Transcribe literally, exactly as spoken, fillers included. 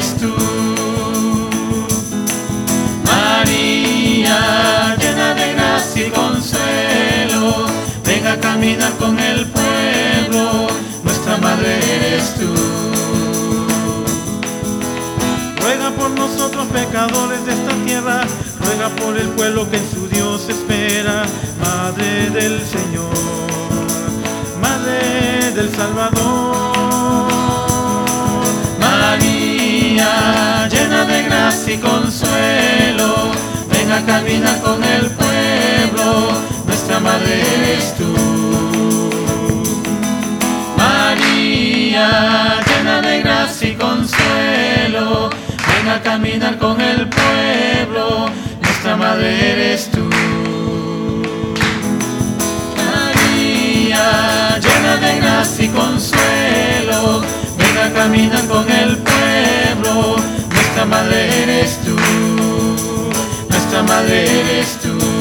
eres tú. María, llena de gracia y consuelo, ven a caminar con el pueblo, nuestra madre eres tú. Ruega por nosotros pecadores de esta tierra, ruega por el pueblo que en su Dios espera. Madre del Señor, Madre del Salvador. María, llena de gracia y consuelo, ven a caminar con el pueblo, nuestra madre eres tú. María, llena de gracia y consuelo, ven a caminar con el pueblo, nuestra madre eres tú. María, llena de gracia y consuelo, ven a caminar con el pueblo, nuestra madre eres tú, nuestra madre eres tú.